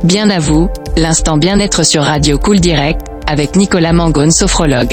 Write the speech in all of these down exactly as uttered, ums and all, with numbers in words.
Bien à vous, l'instant bien-être sur Radio Cool Direct, avec Nicolas Mangone, sophrologue.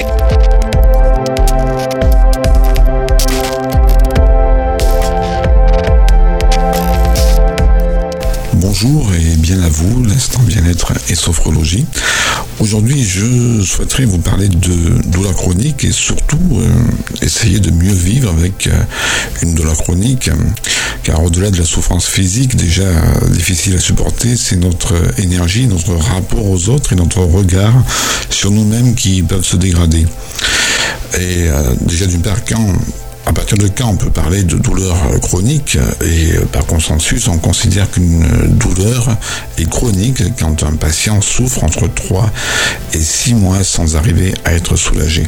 Bonjour et bien à vous, l'instant bien-être et sophrologie. Aujourd'hui, je souhaiterais vous parler de douleur chronique et surtout euh, essayer de mieux vivre avec euh, une douleur chronique, car au-delà de la souffrance physique déjà euh, difficile à supporter, c'est notre énergie, notre rapport aux autres et notre regard sur nous-mêmes qui peuvent se dégrader. Et euh, déjà d'une part, quand À partir de quand on peut parler de douleur chronique, et par consensus on considère qu'une douleur est chronique quand un patient souffre entre trois et six mois sans arriver à être soulagé.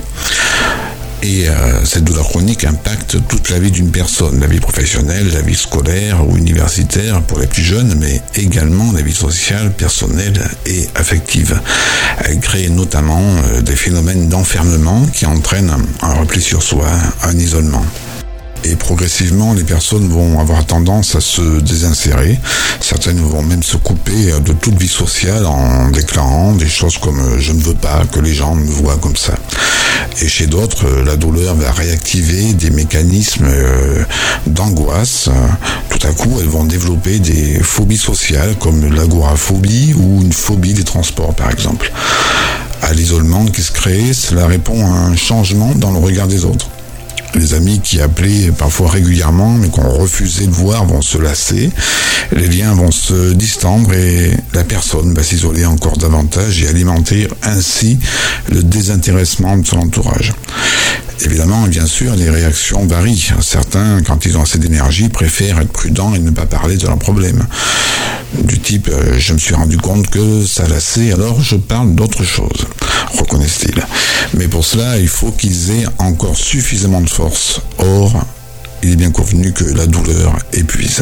Et euh, cette douleur chronique impacte toute la vie d'une personne, la vie professionnelle, la vie scolaire ou universitaire pour les plus jeunes, mais également la vie sociale, personnelle et affective. Elle crée notamment euh, des phénomènes d'enfermement qui entraînent un repli sur soi, un isolement. Et progressivement, les personnes vont avoir tendance à se désinsérer. Certaines vont même se couper de toute vie sociale en déclarant des choses comme « je ne veux pas que les gens me voient comme ça ». Et chez d'autres, la douleur va réactiver des mécanismes d'angoisse. Tout à coup, elles vont développer des phobies sociales comme l'agoraphobie ou une phobie des transports, par exemple. À l'isolement qui se crée, cela répond à un changement dans le regard des autres. Les amis qui appelaient parfois régulièrement mais qu'on refusait de voir vont se lasser, les liens vont se distendre et la personne va s'isoler encore davantage et alimenter ainsi le désintéressement de son entourage. Évidemment, bien sûr, les réactions varient. Certains, quand ils ont assez d'énergie, préfèrent être prudents et ne pas parler de leurs problèmes. Du type, euh, je me suis rendu compte que ça lassait, alors je parle d'autre chose, reconnaissent-ils. Mais pour cela, il faut qu'ils aient encore suffisamment de force. Or, il est bien convenu que la douleur épuise.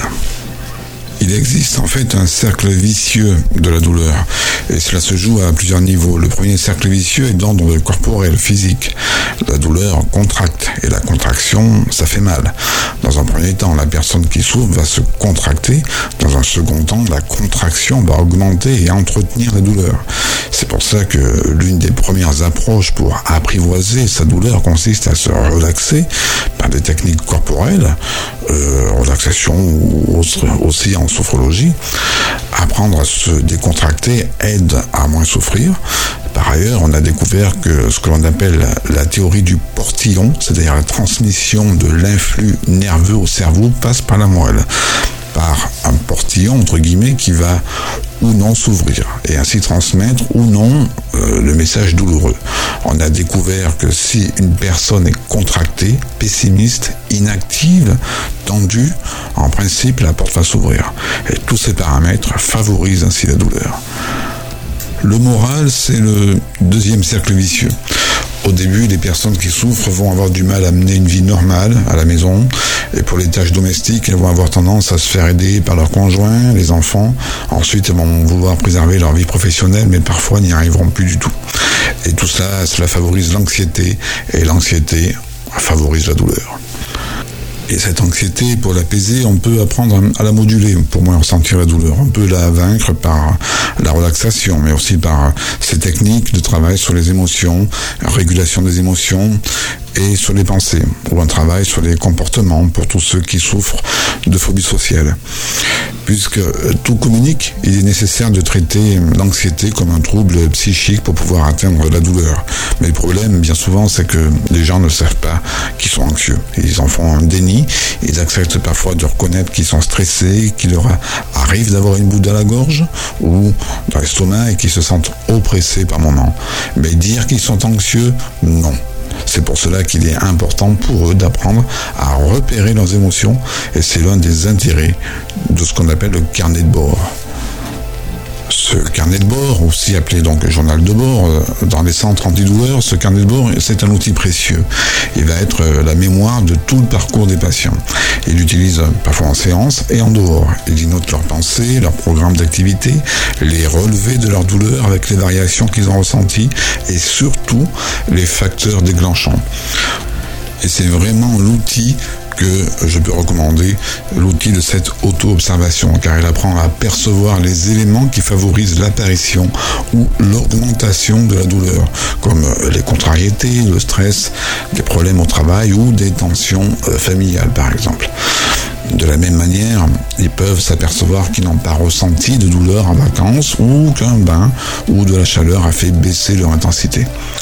Il existe en fait un cercle vicieux de la douleur et cela se joue à plusieurs niveaux. Le premier cercle vicieux est d'ordre corporel, physique. La douleur contracte et la contraction, ça fait mal. Dans un premier temps, la personne qui souffre va se contracter. Dans un second temps, la contraction va augmenter et entretenir la douleur. C'est pour ça que l'une des premières approches pour apprivoiser sa douleur consiste à se relaxer par des techniques corporelles, euh, relaxation ou aussi en sophrologie. Apprendre à se décontracter aide à moins souffrir. Par ailleurs, on a découvert que ce que l'on appelle la théorie du portillon, c'est-à-dire la transmission de l'influx nerveux au cerveau, passe par la moelle, par un portillon, entre guillemets, qui va ou non s'ouvrir, et ainsi transmettre ou non euh, le message douloureux. On a découvert que si une personne est contractée, pessimiste, inactive, tendue, en principe, la porte va s'ouvrir. Et tous ces paramètres favorisent ainsi la douleur. Le moral, c'est le deuxième cercle vicieux. Au début, les personnes qui souffrent vont avoir du mal à mener une vie normale à la maison. Et pour les tâches domestiques, elles vont avoir tendance à se faire aider par leurs conjoints, les enfants. Ensuite, elles vont vouloir préserver leur vie professionnelle, mais parfois n'y arriveront plus du tout. Et tout ça, cela favorise l'anxiété. Et l'anxiété favorise la douleur. Et cette anxiété, pour l'apaiser, on peut apprendre à la moduler pour moins ressentir la douleur. On peut la vaincre par la relaxation, mais aussi par ces techniques de travail sur les émotions, régulation des émotions et sur les pensées, ou un travail sur les comportements pour tous ceux qui souffrent de phobie sociale. Puisque tout communique, il est nécessaire de traiter l'anxiété comme un trouble psychique pour pouvoir atteindre la douleur. Mais le problème, bien souvent, c'est que les gens ne savent pas qu'ils sont anxieux. Ils en font un déni, ils acceptent parfois de reconnaître qu'ils sont stressés, qu'il leur arrive d'avoir une boule dans la gorge ou dans l'estomac et qu'ils se sentent oppressés par moments. Mais dire qu'ils sont anxieux, non. C'est pour cela qu'il est important pour eux d'apprendre à repérer leurs émotions et c'est l'un des intérêts de ce qu'on appelle le carnet de bord. Ce carnet de bord, aussi appelé donc journal de bord, dans les centres antidouleurs, ce carnet de bord, c'est un outil précieux. Il va être la mémoire de tout le parcours des patients. Il l'utilise parfois en séance et en dehors. Il y note leurs pensées, leurs programmes d'activité, les relevés de leur douleur avec les variations qu'ils ont ressenties et surtout les facteurs déclenchants. Et c'est vraiment l'outil que je peux recommander l'outil de cette auto-observation, car il apprend à percevoir les éléments qui favorisent l'apparition ou l'augmentation de la douleur, comme les contrariétés, le stress, des problèmes au travail ou des tensions familiales par exemple. De la même manière, ils peuvent s'apercevoir qu'ils n'ont pas ressenti de douleur en vacances ou qu'un bain ou de la chaleur a fait baisser leur intensité.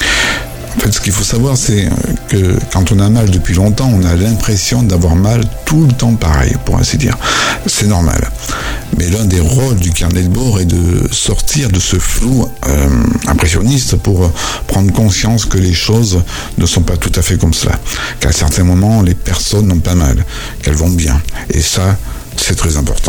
En fait, ce qu'il faut savoir, c'est que quand on a mal depuis longtemps, on a l'impression d'avoir mal tout le temps pareil, pour ainsi dire. C'est normal. Mais l'un des rôles du carnet de bord est de sortir de ce flou euh, impressionniste pour prendre conscience que les choses ne sont pas tout à fait comme cela. Qu'à certains moments, les personnes n'ont pas mal, qu'elles vont bien. Et ça, c'est très important.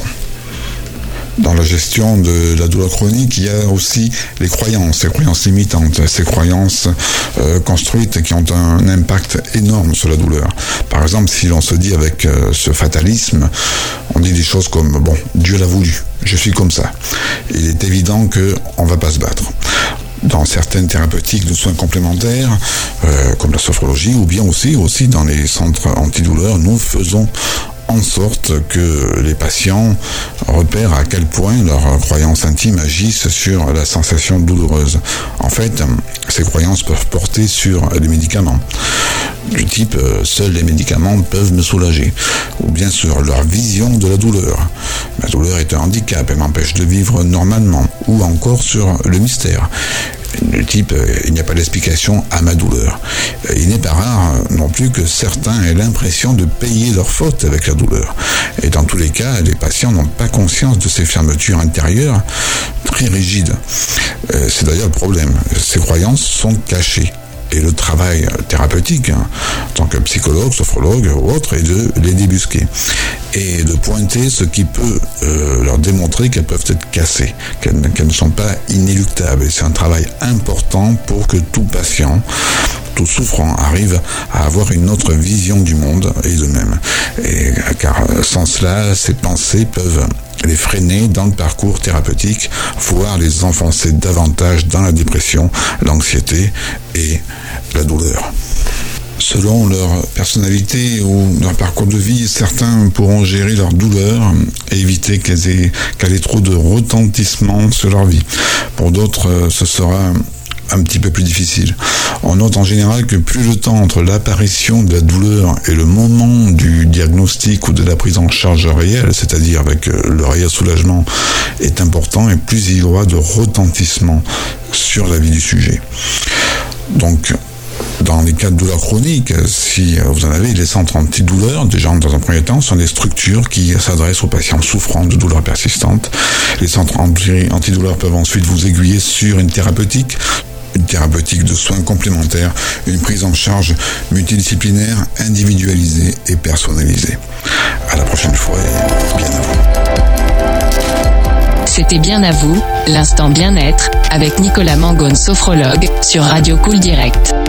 Dans la gestion de la douleur chronique, il y a aussi les croyances, les croyances limitantes, ces croyances euh, construites qui ont un impact énorme sur la douleur. Par exemple, si l'on se dit avec euh, ce fatalisme, on dit des choses comme « bon, Dieu l'a voulu, je suis comme ça ». Il est évident qu'on ne va pas se battre. Dans certaines thérapeutiques de soins complémentaires, euh, comme la sophrologie, ou bien aussi, aussi dans les centres antidouleurs, nous faisons en sorte que les patients repèrent à quel point leurs croyances intimes agissent sur la sensation douloureuse. En fait, ces croyances peuvent porter sur les médicaments, du type euh, « seuls les médicaments peuvent me soulager », ou bien sur leur vision de la douleur. Ma douleur est un handicap, elle m'empêche de vivre normalement, ou encore sur le mystère. Du type, il n'y a pas d'explication à ma douleur. Il n'est pas rare non plus que certains aient l'impression de payer leur faute avec la douleur. Et dans tous les cas, les patients n'ont pas conscience de ces fermetures intérieures très rigides. C'est d'ailleurs le problème. Ces croyances sont cachées. Et le travail thérapeutique, hein, en tant que psychologue, sophrologue ou autre, est de les débusquer et de pointer ce qui peut euh, leur démontrer qu'elles peuvent être cassées, qu'elles, qu'elles ne sont pas inéluctables. Et c'est un travail important pour que tout patient, tout souffrant, arrive à avoir une autre vision du monde et d'eux-mêmes. Et car sans cela, ces pensées peuvent les freiner dans le parcours thérapeutique, voire les enfoncer davantage dans la dépression, l'anxiété et la douleur. Selon leur personnalité ou leur parcours de vie, certains pourront gérer leur douleur et éviter qu'elle ait, qu'elle ait trop de retentissement sur leur vie. Pour d'autres, ce sera un petit peu plus difficile. On note en général que plus le temps entre l'apparition de la douleur et le moment du diagnostic ou de la prise en charge réelle, c'est-à-dire avec le réel soulagement, est important, et plus il y aura de retentissement sur la vie du sujet. Donc, dans les cas de douleur chronique, si vous en avez, les centres antidouleurs, déjà dans un premier temps, sont des structures qui s'adressent aux patients souffrant de douleurs persistantes. Les centres antidouleurs peuvent ensuite vous aiguiller sur une thérapeutique, une thérapeutique de soins complémentaires, une prise en charge multidisciplinaire, individualisée et personnalisée. À la prochaine fois et bien à vous. C'était Bien à vous, l'instant bien-être, avec Nicolas Mangone, sophrologue, sur Radio Cool Direct.